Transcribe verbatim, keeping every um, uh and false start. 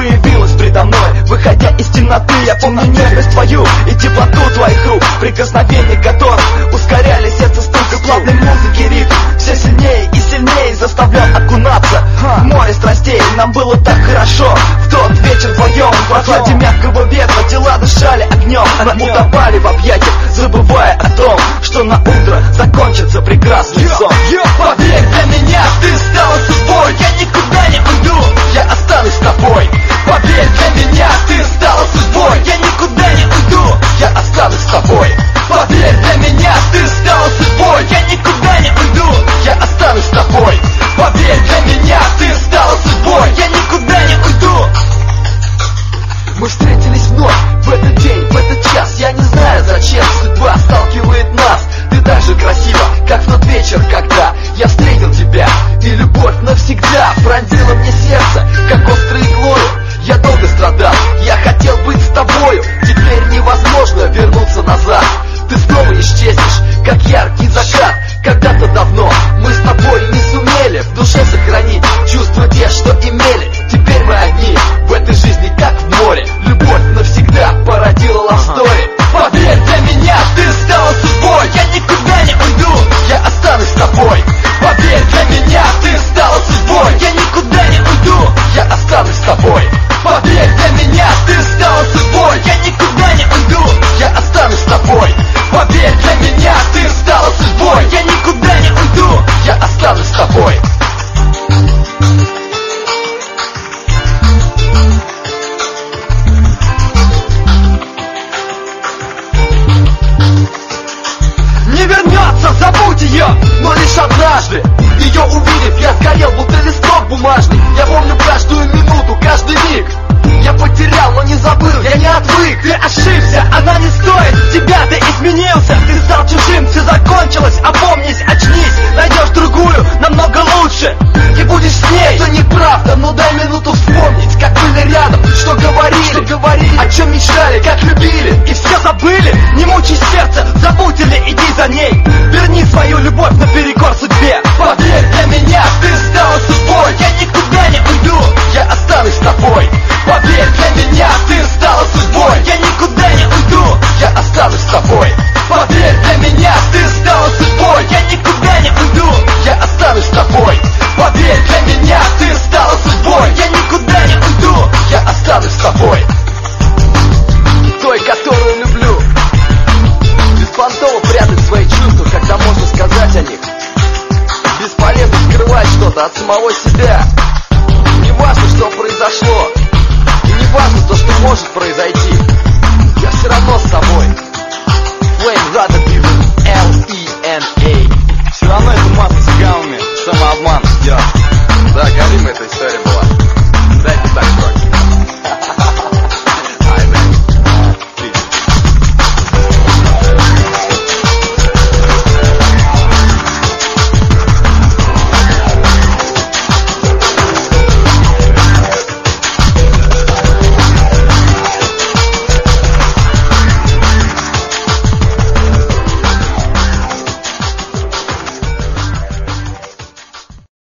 появилась предо мной, выходя из темноты. Я помню нежность твою и теплоту твоих рук, прикосновения которых ускоряли сердце стук и плавной музыки ритм. Все сильнее и сильнее заставлял окунаться в море страстей. Нам было так хорошо в тот вечер вдвоем, в прохладе мягкого ветра тела дышали огнем. Мы утопали в объятиях, забывая о том, что на утро закончится прекрасный сон. Поверь, для меня ты стала судьбой, я никуда не уйду, я останусь с тобой. Поверь, для меня ты стала судьбой, я никуда не уйду, я останусь с тобой. Поверь, для меня ты стала судьбой, я никуда не уйду, я останусь с тобой. Поверь, для меня ты стала судьбой, я никуда не уйду. Мы встретились вновь в этот день, в этот час. Я не знаю, зачем судьба сталкивает нас. Ты так же красива, как в тот вечер, когда я встретил тебя. И любовь навсегда пронзила мне сердце, как острой иглою. Я долго страдал, я хотел быть с тобою. Теперь невозможно вернуться назад. Ты снова исчезнешь, как яркий закат. Когда-то давно мы с тобой не сумели в душе сохранить чувства те, что имели. Теперь мы одни в этой жизни, как в море. Любовь навсегда породила love story. Поверь, для меня ты стала судьбой, я никуда не уйду, я останусь с тобой. Поверь, для меня ты стала судьбой, я никуда не уйду, я останусь с тобой. Поверь, для меня ты стала судьбой, я никуда не уйду, я останусь с тобой. Поверь, для меня ты стала судьбой, я никуда не уйду, я останусь с тобой. Не вернется, забудь ее, но лишь однажды. Ее увидев, я сгорел, будто листок бумажный. Я помню каждую минуту, каждый миг. Я потерял, но не забыл, я не отвык. Ты ошибся, она не стоит тебя, ты изменился. Ты стал чужим, все закончилось, опомнись, очнись. Найдешь другую, намного лучше, и будешь с ней. Это неправда, но дай минуту вспомнить, как были рядом, что говорили, что говорили, о чем мечтали, как любили. И все забыли, не мучай сердце, забудь или иди за ней. Верни свою любовь наперекор судьбе. Поверь, для меня ты стала судьбой, я никуда не уйду, я останусь с тобой. Поверь, для меня ты стала судьбой, я никуда не уйду, я останусь с тобой. Поверь, для меня ты стала судьбой, я никуда не уйду, я останусь с тобой. Поверь, для меня ты стала судьбой, я никуда не уйду, я останусь с тобой. Той, которую люблю. Беспонтово прятать свои чувства, когда можно сказать о них. Бесполезно скрывать что-то от самого себя. Не важно, что произошло, и не важно то, что может произойти.